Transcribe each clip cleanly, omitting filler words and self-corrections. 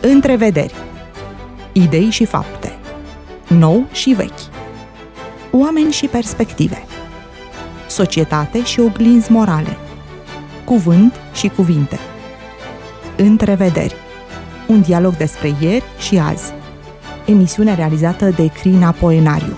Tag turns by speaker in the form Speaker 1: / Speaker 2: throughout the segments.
Speaker 1: Întrevederi. Idei și fapte. Nou și vechi. Oameni și perspective. Societate și oglinzi morale. Cuvânt și cuvinte. Întrevederi. Un dialog despre ieri și azi. Emisiune realizată de Crina Poenariu.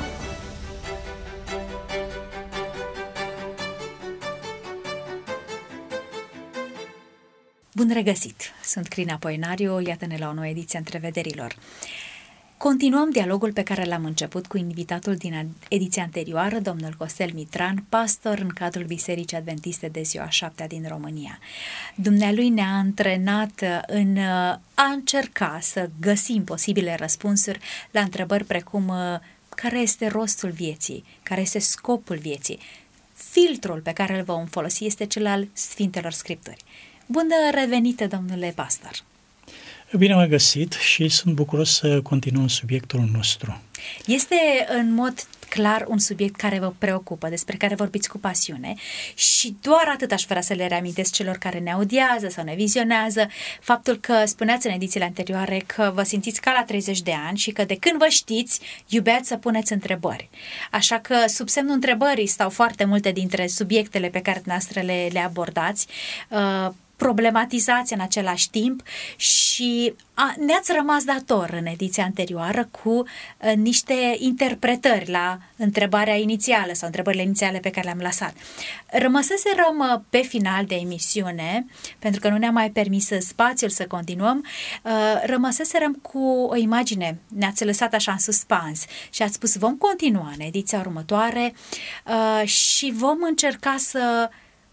Speaker 2: Bun regăsit! Sunt Crina Poenariu, iată-ne la o nouă ediție a Întrevederilor. Continuăm dialogul pe care l-am început cu invitatul din ediția anterioară, domnul Costel Mitran, pastor în cadrul Bisericii Adventiste de Ziua 7 din România. Dumnealui ne-a antrenat în a încerca să găsim posibile răspunsuri la întrebări precum care este rostul vieții, care este scopul vieții. Filtrul pe care îl vom folosi este cel al Sfintelor Scripturi. Bun revenit, domnule pastor!
Speaker 3: Bine m-am găsit și sunt bucuros să continuăm subiectul nostru.
Speaker 2: Este în mod clar un subiect care vă preocupă, despre care vorbiți cu pasiune și doar atât aș vrea să le reamintesc celor care ne audiază sau ne vizionează faptul că spuneați în edițiile anterioare că vă simțiți ca la 30 de ani și că de când vă știți, iubeați să puneți întrebări. Așa că sub semnul întrebării stau foarte multe dintre subiectele pe care dumneavoastră le abordați, problematizați în același timp și ne-ați rămas dator în ediția anterioară cu niște interpretări la întrebarea inițială sau întrebările inițiale pe care le-am lăsat. Rămăseserăm pe final de emisiune, pentru că nu ne-a mai permis spațiul să continuăm, rămăseserăm cu o imagine, ne-ați lăsat așa în suspans și ați spus vom continua în ediția următoare și vom încerca să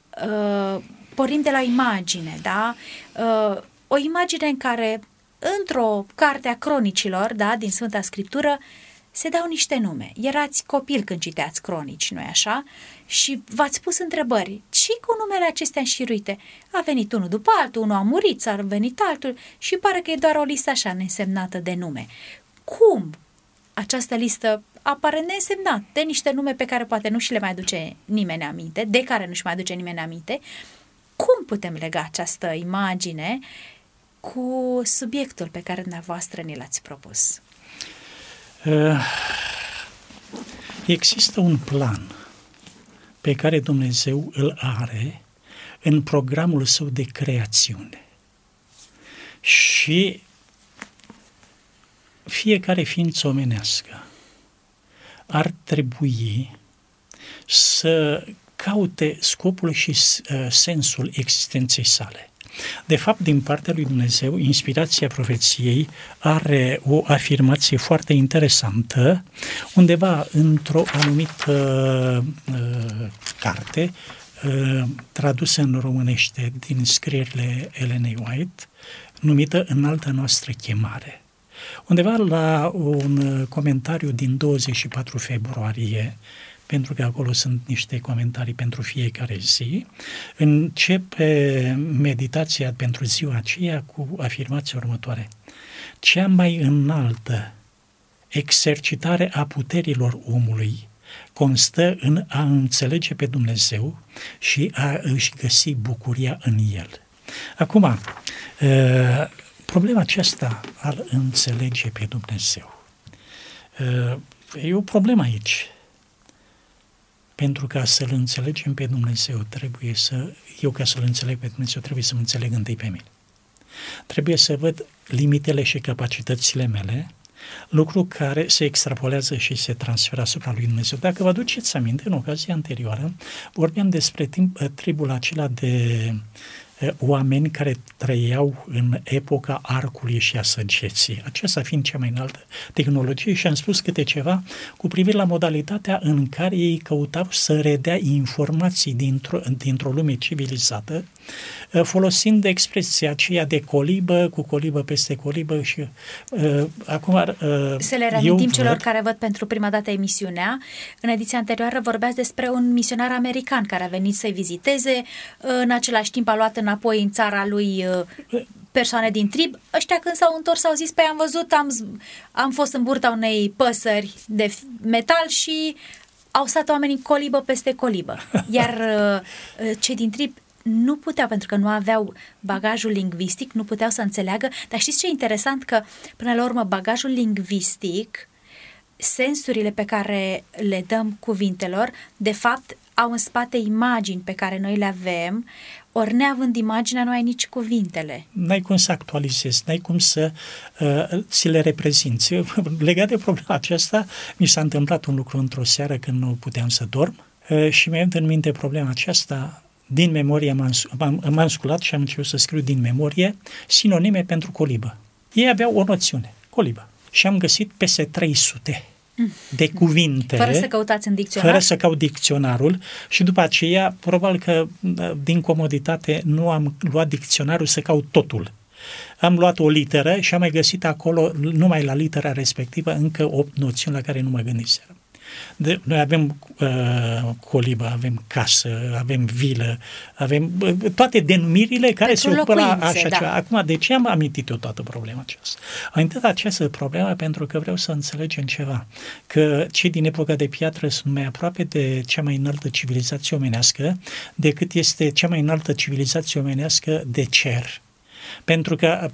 Speaker 2: pornim de la imagine, da? O imagine în care, într-o carte a cronicilor, da, din Sfânta Scriptură, se dau niște nume. Erați copil când citeați cronici, nu-i așa? Și v-ați pus întrebări. Ce cu numele acestea înșiruite? A venit unul după altul, unul a murit, a venit altul și pare că e doar o listă așa neînsemnată de nume. Cum această listă apare neînsemnat de niște nume pe care poate nu și le mai aduce nimeni aminte, de care nu-și mai aduce nimeni aminte? Cum putem lega această imagine cu subiectul pe care dumneavoastră ni l-ați propus?
Speaker 3: Există un plan pe care Dumnezeu îl are în programul său de creațiune. Și fiecare ființă omenească ar trebui să caute scopul și sensul existenței sale. De fapt, din partea lui Dumnezeu, inspirația profeției are o afirmație foarte interesantă, undeva într-o anumită carte, tradusă în românește din scrierile Elenei White, numită Înalta noastră chemare. Undeva la un comentariu din 24 februarie, pentru că acolo sunt niște comentarii pentru fiecare zi, începe meditația pentru ziua aceea cu afirmația următoare. Cea mai înaltă exercitare a puterilor omului constă în a înțelege pe Dumnezeu și a își găsi bucuria în El. Acum, problema aceasta al înțelege pe Dumnezeu. E o problemă aici. Pentru ca să-L înțelegem pe Dumnezeu, ca să-L înțeleg pe Dumnezeu, trebuie să mă înțeleg întâi pe mine. Trebuie să văd limitele și capacitățile mele, lucru care se extrapolează și se transferă asupra lui Dumnezeu. Dacă vă aduceți aminte, în ocazia anterioară, vorbeam despre tribul acela de oameni care trăiau în epoca arcului și a săgeții, aceasta fiind cea mai înaltă tehnologie, și am spus câte ceva cu privire la modalitatea în care ei căutau să redea informații dintr-o lume civilizată, folosind expresia aceea de colibă cu colibă peste colibă și acum...
Speaker 2: Să le reamintim celor care văd pentru prima dată emisiunea. În ediția anterioară vorbeați despre un misionar american care a venit să-i viziteze, în același timp a luat înapoi în țara lui persoane din trib. Ăștia când s-au întors au zis, păi am văzut, am fost în burta unei păsări de metal și au stat oamenii colibă peste colibă. Iar cei din trib nu puteau, pentru că nu aveau bagajul lingvistic, nu puteau să înțeleagă, dar știți ce e interesant? Că până la urmă bagajul lingvistic, sensurile pe care le dăm cuvintelor, de fapt au în spate imagini pe care noi le avem, ori neavând imaginea nu ai nici cuvintele.
Speaker 3: N-ai cum să actualizezi, n-ai cum să ți le reprezinți. Legat de problema aceasta, mi s-a întâmplat un lucru într-o seară când nu puteam să dorm și mi-a venit în minte problema aceasta. Din memorie m-am sculat și am început să scriu din memorie sinonime pentru colibă. Ei aveau o noțiune, colibă. Și am găsit peste 300 de cuvinte.
Speaker 2: Fără să căutați în dicționar?
Speaker 3: Fără să caut dicționarul și după aceea, probabil că din comoditate nu am luat dicționarul să caut totul. Am luat o literă și am mai găsit acolo, numai la litera respectivă, încă 8 noțiuni la care nu mă gândiserăm. Noi avem colibă, avem casă, avem vilă, avem toate denumirile care se ocupă la așa ceva. Acum, de ce am amintit eu toată problema aceasta? Am amintit această problemă pentru că vreau să înțelegem ceva, că cei din epoca de piatră sunt mai aproape de cea mai înaltă civilizație omenească decât este cea mai înaltă civilizație omenească de cer. Pentru că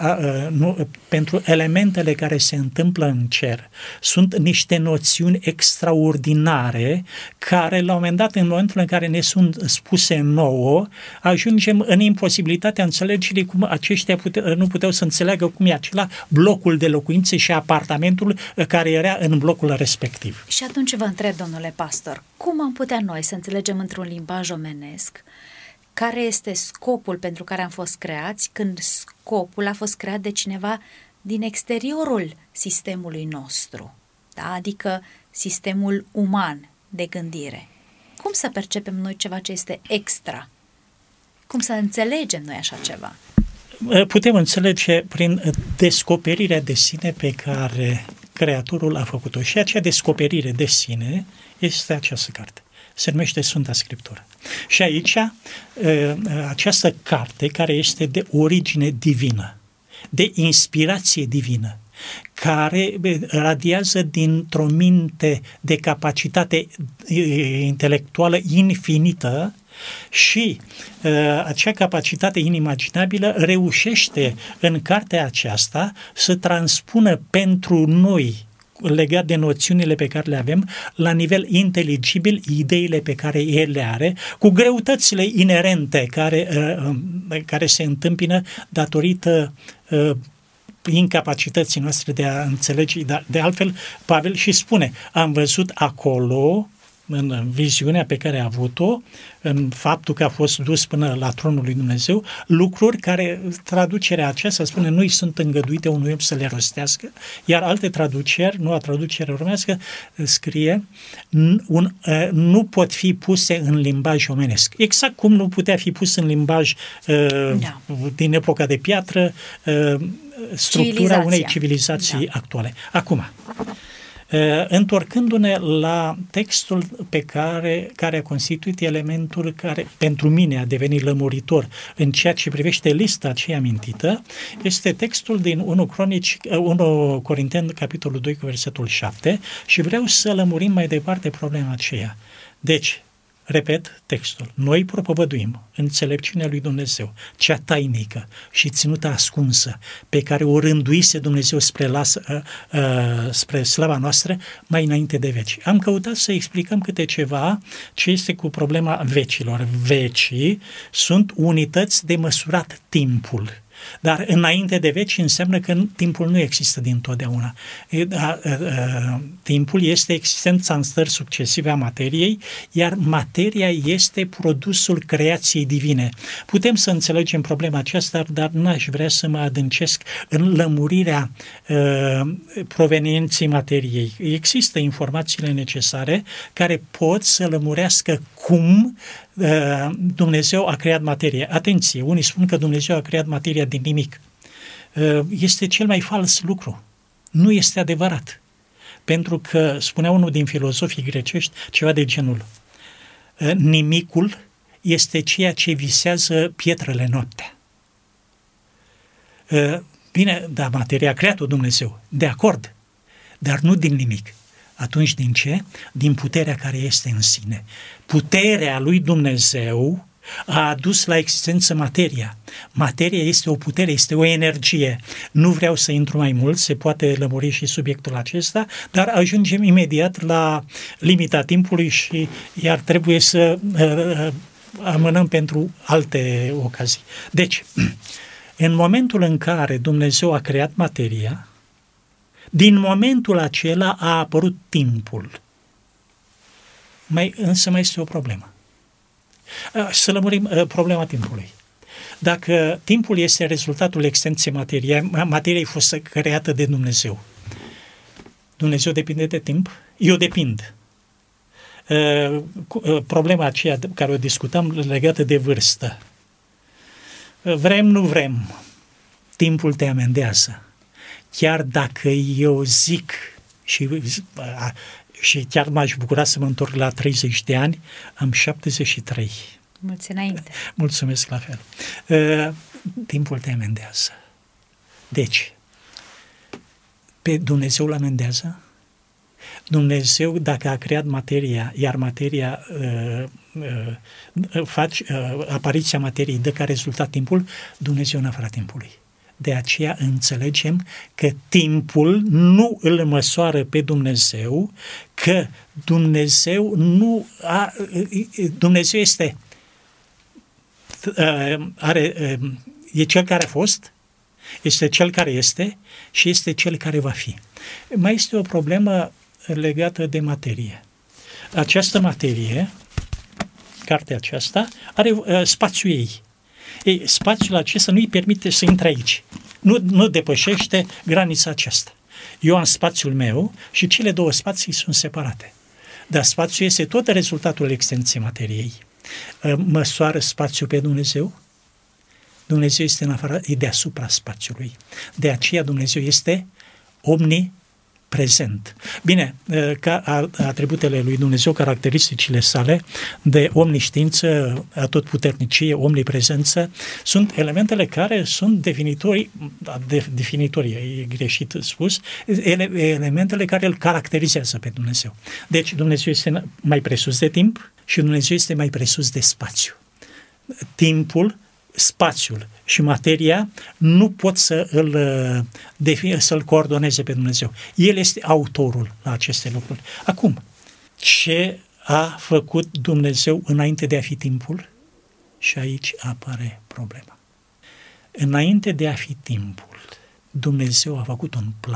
Speaker 3: pentru elementele care se întâmplă în cer sunt niște noțiuni extraordinare care la un moment dat, în momentul în care ne sunt spuse nouă, ajungem în imposibilitatea înțelegerii cum aceștia nu puteau să înțeleagă cum e acela blocul de locuințe și apartamentul care era în blocul respectiv.
Speaker 2: Și atunci vă întreb, domnule pastor, cum am putea noi să înțelegem într-un limbaj omenesc care este scopul pentru care am fost creați, când scopul a fost creat de cineva din exteriorul sistemului nostru, da? Adică sistemul uman de gândire. Cum să percepem noi ceva ce este extra? Cum să înțelegem noi așa ceva?
Speaker 3: Putem înțelege prin descoperirea de sine pe care Creatorul a făcut-o. Și acea descoperire de sine este această carte. Se numește Sfânta Scriptură. Și aici, această carte care este de origine divină, de inspirație divină, care radiază dintr-o minte de capacitate intelectuală infinită și acea capacitate inimaginabilă reușește în cartea aceasta să transpună pentru noi, legat de noțiunile pe care le avem, la nivel inteligibil, ideile pe care el le are, cu greutățile inerente care se întâmpină datorită incapacității noastre de a înțelege. De altfel, Pavel și spune, am văzut acolo, în viziunea pe care a avut-o, în faptul că a fost dus până la tronul lui Dumnezeu, lucruri care, traducerea aceasta spune, nu-i sunt îngăduite unui om să le rostească, iar alte traduceri, noua traducere românească, scrie, nu pot fi puse în limbaj omenesc. Exact cum nu putea fi pus în limbaj din epoca de piatră, structura unei civilizații actuale. Acum, întorcându-ne la textul care a constituit elementul care pentru mine a devenit lămuritor în ceea ce privește lista aceea amintită, este textul din 1 Corinteni, capitolul 2, cu versetul 7, și vreau să lămurim mai departe problema aceea. Deci, repet textul. Noi propovăduim înțelepciunea lui Dumnezeu, cea tainică și ținută ascunsă, pe care o rânduise Dumnezeu spre slava noastră mai înainte de veci. Am căutat să explicăm câte ceva ce este cu problema vecilor. Vecii sunt unități de măsurat timpul. Dar înainte de veci înseamnă că timpul nu există dintotdeauna. Timpul este existența în stări succesive a materiei, iar materia este produsul creației divine. Putem să înțelegem problema aceasta, dar n-aș vrea să mă adâncesc în lămurirea provenienței materiei. Există informațiile necesare care pot să lămurească cum Dumnezeu a creat materie. Atenție, unii spun că Dumnezeu a creat materia din nimic. Este cel mai fals lucru. Nu este adevărat. Pentru că, spunea unul din filozofii grecești, ceva de genul, nimicul este ceea ce visează pietrele noaptea. Bine, dar materia a creat-o Dumnezeu, de acord, dar nu din nimic. Atunci din ce? Din puterea care este în sine. Puterea lui Dumnezeu A adus la existență materia. Materia este o putere, este o energie. Nu vreau să intru mai mult, se poate lămuri și subiectul acesta, dar ajungem imediat la limita timpului și iar trebuie să amânăm pentru alte ocazii. Deci, în momentul în care Dumnezeu a creat materia, din momentul acela a apărut timpul. Însă mai este o problemă. Să lămurim problema timpului. Dacă timpul este rezultatul extensiei materiei, materia a fost creată de Dumnezeu. Dumnezeu depinde de timp? Eu depind. Problema aceea care o discutam legată de vârstă. Vrem, nu vrem, timpul te amendează. Chiar dacă eu zic și chiar m-aș bucura să mă întorc la 30 de ani, am 73.
Speaker 2: Mulți înainte.
Speaker 3: Mulțumesc la fel. Timpul te amendează. Deci, pe Dumnezeu îl amendează? Dumnezeu, dacă a creat materia, iar materia apariția materiei dă ca rezultat timpul, Dumnezeu în afara timpului. De aceea înțelegem că timpul nu îl măsoară pe Dumnezeu, că Dumnezeu Dumnezeu este e cel care a fost, este cel care este și este cel care va fi. Mai este o problemă legată de materie. Această materie, cartea aceasta, are spațiul ei. Spațiul acesta nu îi permite să intre aici. Nu depășește granița aceasta. Eu am spațiul meu și cele două spații sunt separate. Dar spațiul este tot rezultatul extensiei materiei. Măsoară spațiul pe Dumnezeu? Dumnezeu este în afară, e deasupra spațiului. De aceea Dumnezeu este omniprezent. Bine, ca atributele lui Dumnezeu, caracteristicile sale de omniștiință, atotputernicie, omniprezență, sunt elementele care sunt definitorii, e greșit spus, elementele care îl caracterizează pe Dumnezeu. Deci Dumnezeu este mai presus de timp și Dumnezeu este mai presus de spațiu. Timpul, spațiul și materia nu pot să-l coordoneze pe Dumnezeu. El este autorul la aceste lucruri. Acum, ce a făcut Dumnezeu înainte de a fi timpul? Și aici apare problema. Înainte de a fi timpul, Dumnezeu a făcut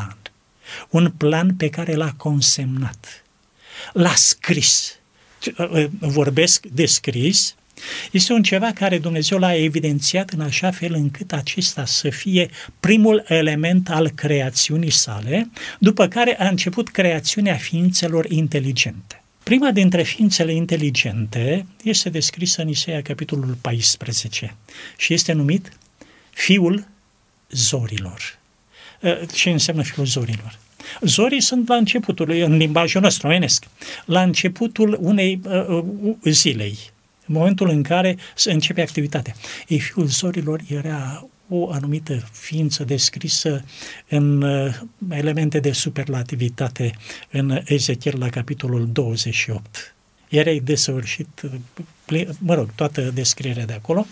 Speaker 3: un plan pe care l-a consemnat, l-a scris. Vorbesc de scris. Este un ceva care Dumnezeu l-a evidențiat în așa fel încât acesta să fie primul element al creațiunii sale, după care a început creațiunea ființelor inteligente. Prima dintre ființele inteligente este descrisă în Isaia, capitolul 14, și este numit Fiul Zorilor. Ce înseamnă Fiul Zorilor? Zorii sunt la începutul, în limbajul nostru omenesc, la începutul unei zilei, în momentul în care se începe activitatea. Fiul Zorilor era o anumită ființă descrisă în elemente de superlativitate în Ezechiel la capitolul 28. Era desăvârșit, toată descrierea de acolo.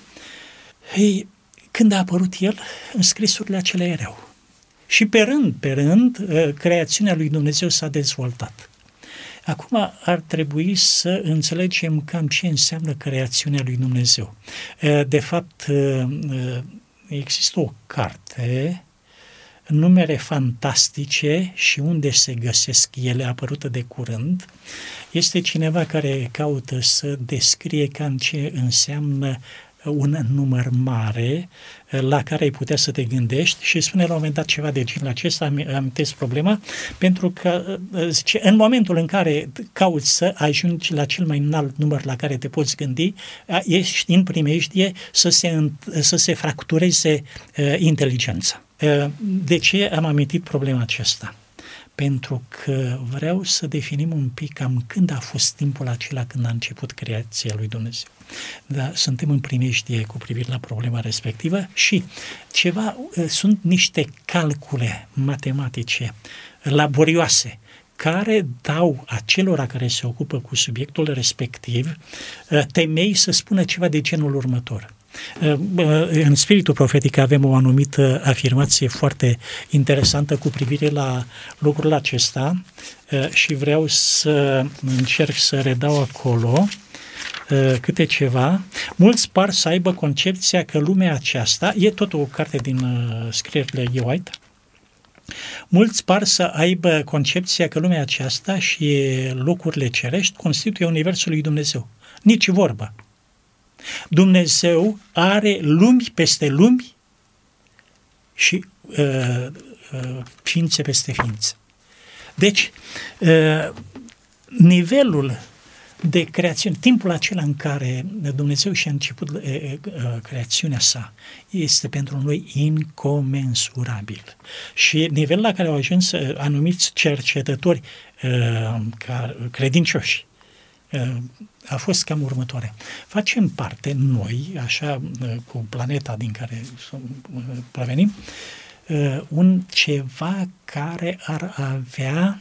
Speaker 3: Când a apărut el, în scrisurile acelea erau. Și pe rând, creațiunea lui Dumnezeu s-a dezvoltat. Acum ar trebui să înțelegem cam ce înseamnă creațiunea lui Dumnezeu. De fapt, există o carte, Numere fantastice și unde se găsesc ele, apărută de curând. Este cineva care caută să descrie cam ce înseamnă un număr mare la care ai putea să te gândești și spune la un moment dat ceva de genul acesta, amintesc problema, pentru că zice, în momentul în care cauți să ajungi la cel mai înalt număr la care te poți gândi, ești în primejdie să se fractureze inteligența. De ce am amintit problema aceasta? Pentru că vreau să definim un pic cam când a fost timpul acela când a început creația lui Dumnezeu. Da, suntem în primejdie cu privire la problema respectivă și sunt niște calcule matematice laborioase care dau acelora care se ocupă cu subiectul respectiv temei să spună ceva de genul următor. În spiritul profetic avem o anumită afirmație foarte interesantă cu privire la lucrul acesta și vreau să încerc să redau acolo câte ceva. Mulți par să aibă concepția că lumea aceasta, e tot o carte din scrierile E. White, mulți par să aibă concepția că lumea aceasta și locurile cerești constituie Universul lui Dumnezeu. Nici vorbă. Dumnezeu are lumi peste lumi și ființe peste ființe. Deci, nivelul de creațiune, timpul acela în care Dumnezeu și-a început creațiunea sa, este pentru noi incomensurabil. Și nivelul la care au ajuns anumiți cercetători credincioși a fost cam următoarea. Facem parte noi, așa, cu planeta din care provenim, un ceva care ar avea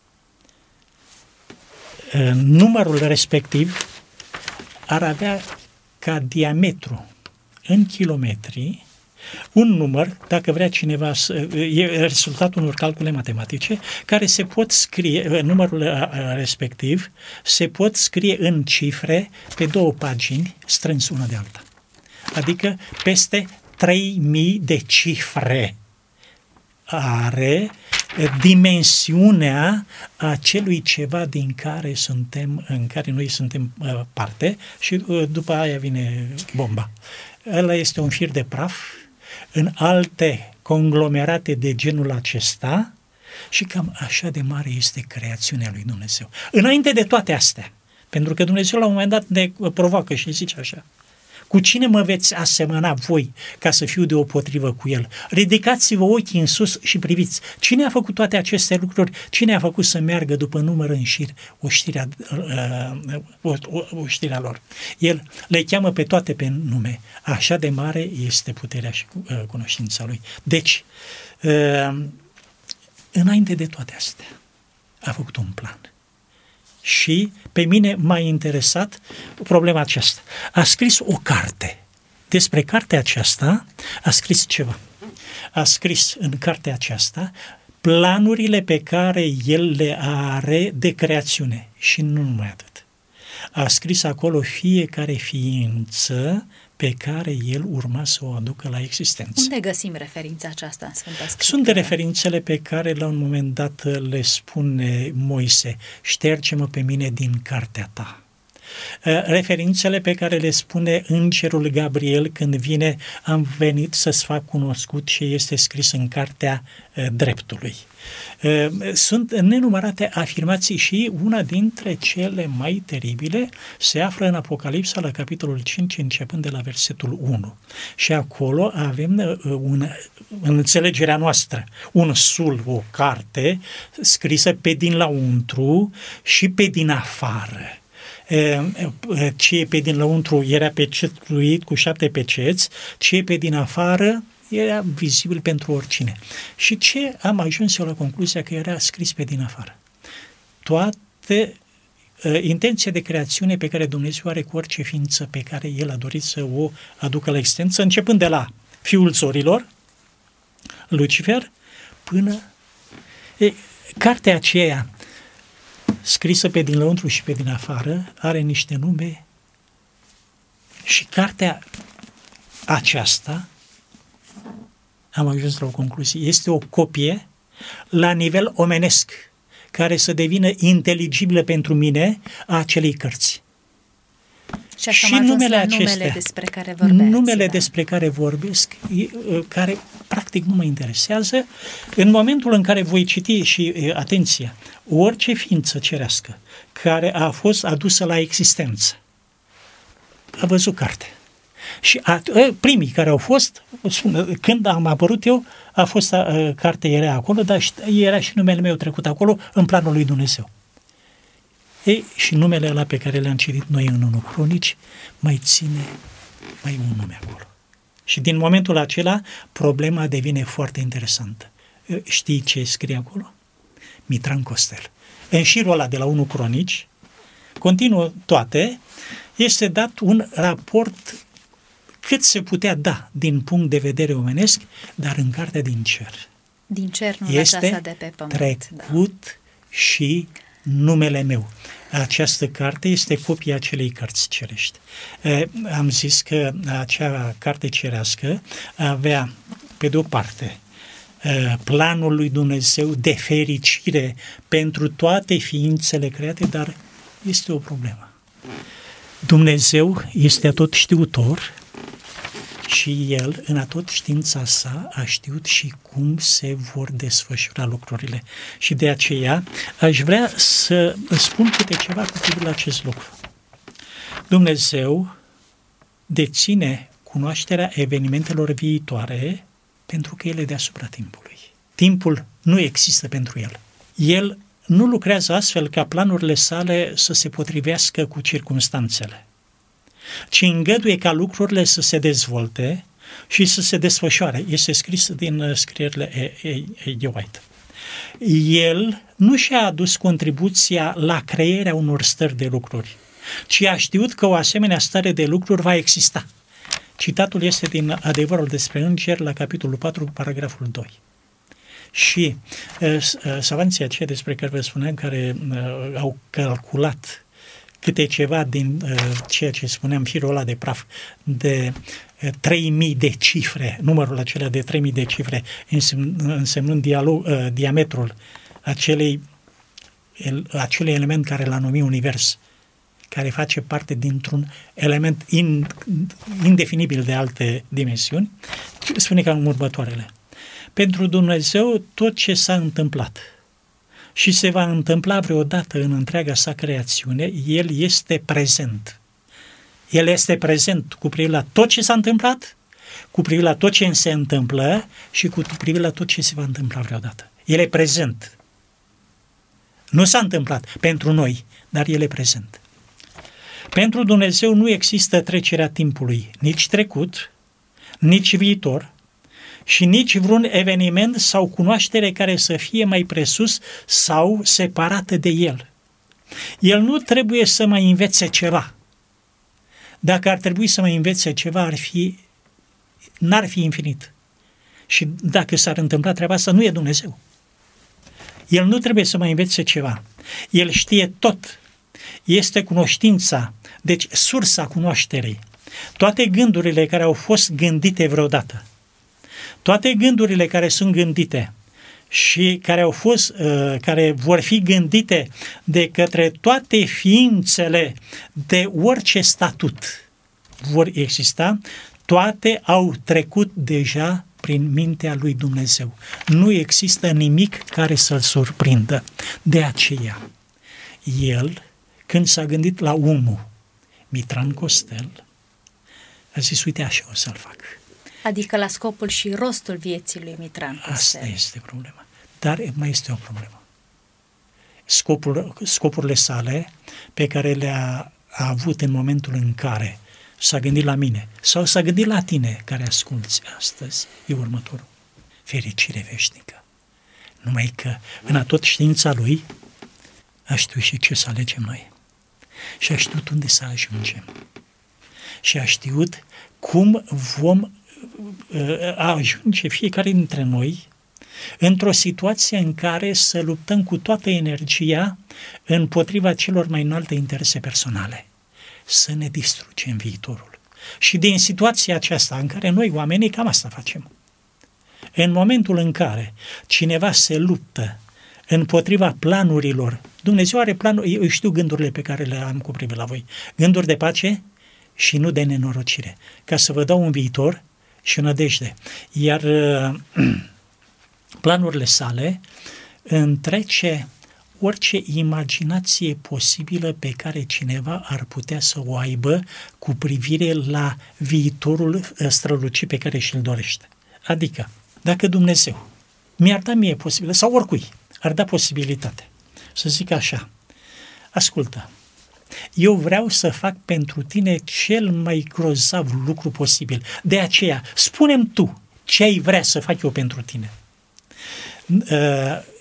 Speaker 3: numărul respectiv, ar avea ca diametru în kilometri un număr, dacă vrea cineva, e rezultatul unor calcule matematice, care se pot scrie, numărul respectiv, se pot scrie în cifre pe 2 pagini, strâns una de alta. Adică peste 3000 de cifre are dimensiunea acelui ceva în care noi suntem parte și după aia vine bomba. Ăla este un fir de praf în alte conglomerate de genul acesta și cam așa de mare este creațiunea lui Dumnezeu. Înainte de toate astea, pentru că Dumnezeu la un moment dat ne provoacă și zice așa: cu cine mă veți asemăna voi ca să fiu deopotrivă cu el? Ridicați-vă ochii în sus și priviți. Cine a făcut toate aceste lucruri? Cine a făcut să meargă după număr în șir oștirea lor? El le cheamă pe toate pe nume. Așa de mare este puterea și cunoștința lui. Deci, înainte de toate astea, a făcut un plan. Și pe mine m-a interesat problema aceasta. A scris o carte. Despre cartea aceasta a scris ceva. A scris în cartea aceasta planurile pe care el le are de creațiune. Și nu numai atât. A scris acolo fiecare ființă pe care el urma să o aducă la existență.
Speaker 2: Unde găsim referința aceasta în Sfânta Scriptură?
Speaker 3: Sunt referințele pe care la un moment dat le spune Moise: șterge-mă pe mine din cartea ta. Referințele pe care le spune îngerul Gabriel când vine: am venit să-ți fac cunoscut și este scris în cartea dreptului. Sunt nenumărate afirmații și una dintre cele mai teribile se află în Apocalipsa la capitolul 5, începând de la versetul 1. Și acolo avem, în înțelegerea noastră, un sul, o carte scrisă pe din lăuntru și pe din afară. Ce e pe din lăuntru era pecetluit cu 7 peceți, ce e pe din afară era vizibil pentru oricine. Și ce am ajuns eu la concluzia că era scris pe din afară? Toate intenția de creațiune pe care Dumnezeu are cu orice ființă pe care El a dorit să o aducă la existență, începând de la fiul zorilor, Lucifer, până... Cartea aceea, scrisă pe din lăuntru și pe din afară, are niște nume și cartea aceasta, am ajuns la o concluzie, este o copie la nivel omenesc, care să devină inteligibilă pentru mine a acelei cărți.
Speaker 2: Și numele acestea,
Speaker 3: numele despre care vorbesc, care practic nu mă interesează, în momentul în care voi citi și, atenție, orice ființă cerească care a fost adusă la existență, a văzut carte. Și primii care au fost, când am apărut eu, a fost cartea era acolo, dar era și numele meu trecut acolo în planul lui Dumnezeu. Și numele ăla pe care le-am citit noi în 1 Cronici mai un nume acolo. Și din momentul acela problema devine foarte interesantă. Știi ce scrie acolo? Mitran Costel. În șirul ăla de la 1 Cronici, continuă toate, este dat un raport cât se putea da din punct de vedere omenesc, dar în cartea din cer.
Speaker 2: Din cer, nu
Speaker 3: este
Speaker 2: aceasta de pe pământ.
Speaker 3: trecut și numele meu. Această carte este copia acelei cărți cerești. Am zis că acea carte cerească avea, pe de o parte, planul lui Dumnezeu de fericire pentru toate ființele create, dar este o problemă. Dumnezeu este atotștiutor și El, în atot știința sa, a știut și cum se vor desfășura lucrurile. Și de aceea aș vrea să spun câte ceva cu privire la acest lucru. Dumnezeu deține cunoașterea evenimentelor viitoare pentru că El e deasupra timpului. Timpul nu există pentru El. El nu lucrează astfel ca planurile sale să se potrivească cu circumstanțele, ci îngăduie ca lucrurile să se dezvolte și să se desfășoare. Este scris din scrierile E. White. El nu și-a adus contribuția la crearea unor stări de lucruri, ci a știut că o asemenea stare de lucruri va exista. Citatul este din Adevărul despre îngeri, la capitolul 4, paragraful 2. Și savanții aceia despre care vă spuneam, care au calculat câte ceva din ceea ce spuneam, firul ăla de praf, de 3000 de cifre, numărul acela de 3000 de cifre, însemnând diametrul acelui element care l-a numit univers, care face parte dintr-un element indefinibil de alte dimensiuni, spune cam următoarele. Pentru Dumnezeu, tot ce s-a întâmplat și se va întâmpla vreodată în întreaga sa creațiune, El este prezent. El este prezent cu privire la tot ce s-a întâmplat, cu privire la tot ce se întâmplă și cu privire la tot ce se va întâmpla vreodată. El e prezent. Nu s-a întâmplat pentru noi, dar El e prezent. Pentru Dumnezeu nu există trecerea timpului, nici trecut, nici viitor, și nici vreun eveniment sau cunoaștere care să fie mai presus sau separată de El. El nu trebuie să mai învețe ceva. Dacă ar trebui să mai învețe ceva, n-ar fi infinit. Și dacă s-ar întâmpla treaba asta, nu e Dumnezeu. El nu trebuie să mai învețe ceva. El știe tot. Este cunoștința, deci sursa cunoașterii. Toate gândurile care au fost gândite vreodată, toate gândurile care sunt gândite și care vor fi gândite de către toate ființele de orice statut vor exista, toate au trecut deja prin mintea lui Dumnezeu. Nu există nimic care să-l surprindă. De aceea, El, când s-a gândit la unul, Mitran Costel, a zis, uite, așa o să-l fac.
Speaker 2: Adică la scopul și rostul vieții lui Mitran Costel.
Speaker 3: Asta este problema. Dar mai este o problemă. Scopurile sale pe care le-a avut în momentul în care s-a gândit la mine sau s-a gândit la tine care asculți astăzi, e următorul. Fericire veșnică. Numai că în atot știința lui a știut și ce să alegem noi. Și a știut unde să ajungem. Și a știut cum vom ajunge fiecare dintre noi într-o situație în care să luptăm cu toată energia împotriva celor mai înalte interese personale. Să ne distrugem viitorul. Și din situația aceasta în care noi, oamenii, cam asta facem. În momentul în care cineva se luptă împotriva planurilor, Dumnezeu are planuri, eu știu gândurile pe care le am cu privire la voi, gânduri de pace și nu de nenorocire, ca să vă dau un viitor și o nădejde. Iar planurile sale întrece orice imaginație posibilă pe care cineva ar putea să o aibă cu privire la viitorul strălucit pe care și-l dorește. Adică, dacă Dumnezeu mi-ar da mie posibil, sau oricui ar da posibilitate, să zic așa, ascultă, eu vreau să fac pentru tine cel mai grozav lucru posibil. De aceea, spune-mi tu ce ai vrea să fac eu pentru tine.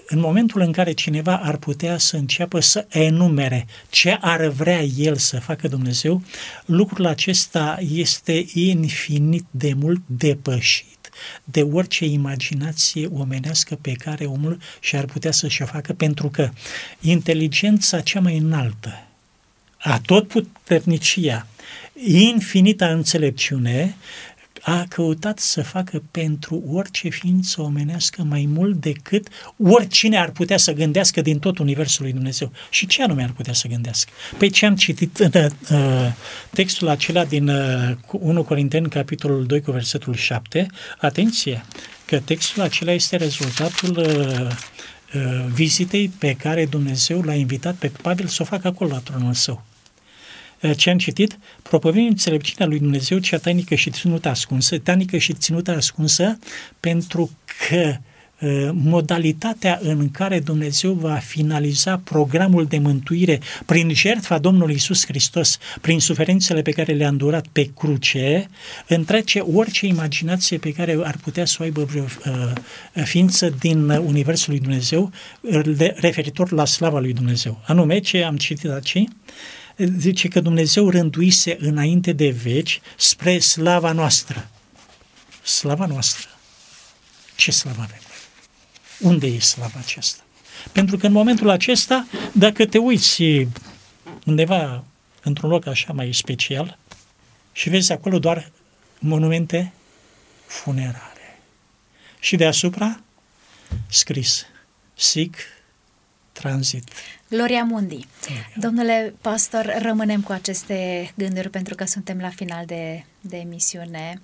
Speaker 3: în momentul în care cineva ar putea să înceapă să enumere ce ar vrea el să facă Dumnezeu, lucrul acesta este infinit de mult depășit de orice imaginație omenească pe care omul și-ar putea să-și o facă, pentru că inteligența cea mai înaltă, atotputernicia, infinita înțelepciune, a căutat să facă pentru orice ființă omenească mai mult decât oricine ar putea să gândească din tot universul lui Dumnezeu. Și ce anume ar putea să gândească? Păi ce am citit în textul acela din 1 Corinteni, capitolul 2, cu versetul 7, atenție, că textul acela este rezultatul vizitei pe care Dumnezeu l-a invitat pe Pavel să o facă acolo la tronul său. Ce am citit? Propovăduim înțelepciunea lui Dumnezeu, cea tainică și ținută ascunsă, pentru că modalitatea în care Dumnezeu va finaliza programul de mântuire prin jertfa Domnului Iisus Hristos, prin suferințele pe care le-a îndurat pe cruce, întrece orice imaginație pe care ar putea să o aibă vreo ființă din universul lui Dumnezeu, referitor la slava lui Dumnezeu. Anume, ce am citit aici? Zice că Dumnezeu rânduise înainte de veci spre slava noastră. Slava noastră. Ce slavă avem? Unde e slava aceasta? Pentru că în momentul acesta, dacă te uiți undeva într-un loc așa mai special și vezi acolo doar monumente funerare și deasupra scris sic transit.
Speaker 2: Gloria Mundi. Domnule pastor, rămânem cu aceste gânduri pentru că suntem la final de emisiune.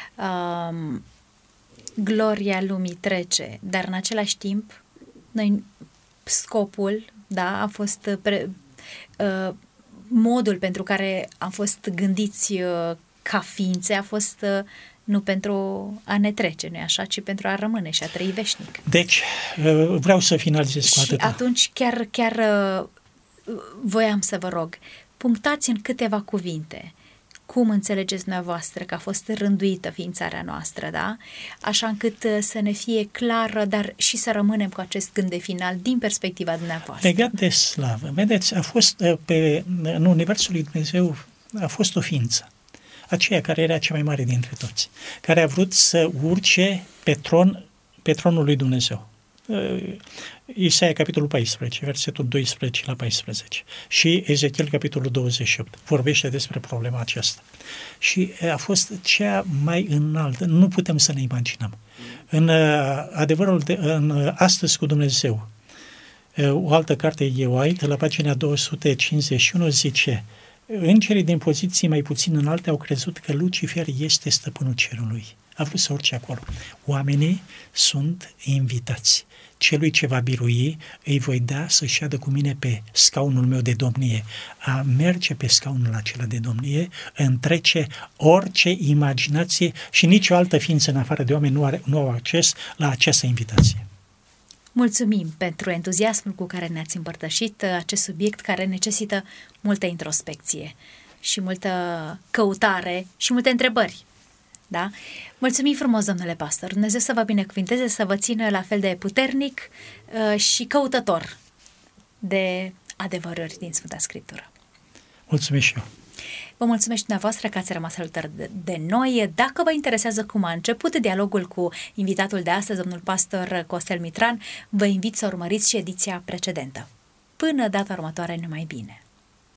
Speaker 2: Gloria lumii trece, dar în același timp noi scopul, da, a fost modul pentru care am fost gândiți ca ființe, a fost nu pentru a ne trece, nu-i așa, ci pentru a rămâne și a trăi veșnic.
Speaker 3: Deci, vreau să finalizez cu atâta.
Speaker 2: Și atunci chiar voiam să vă rog, punctați în câteva cuvinte cum înțelegeți dumneavoastră că a fost rânduită ființarea noastră, da? Așa încât să ne fie clară, dar și să rămânem cu acest gând de final din perspectiva dumneavoastră.
Speaker 3: Legat de slavă, vedeți, a fost în universul lui Dumnezeu a fost o ființă, aceea care era cea mai mare dintre toți, care a vrut să urce pe tronul lui Dumnezeu. Isaia, capitolul 14, versetul 12 la 14 și Ezechiel, capitolul 28, vorbește despre problema aceasta. Și a fost cea mai înaltă, nu putem să ne imaginăm. În adevărul în Astăzi cu Dumnezeu, o altă carte Ioai, la pagina 251, zice: îngerii din poziții mai puțin înalte au crezut că Lucifer este stăpânul cerului. A vrut să urce acolo. Oamenii sunt invitați. Celui ce va birui, îi voi da să-și șadă cu mine pe scaunul meu de domnie. A merge pe scaunul acela de domnie întrece orice imaginație și nicio altă ființă în afară de oameni nu au acces la această invitație.
Speaker 2: Mulțumim pentru entuziasmul cu care ne-ați împărtășit acest subiect care necesită multă introspecție și multă căutare și multe întrebări. Da? Mulțumim frumos, domnule pastor. Dumnezeu să vă binecuvinteze, să vă țină la fel de puternic și căutător de adevăruri din Sfânta Scriptură.
Speaker 3: Mulțumesc și eu.
Speaker 2: Vă mulțumesc și dumneavoastră că ați rămas alături de noi. Dacă vă interesează cum a început dialogul cu invitatul de astăzi, domnul pastor Costel Mitran, vă invit să urmăriți și ediția precedentă. Până data următoare, numai bine!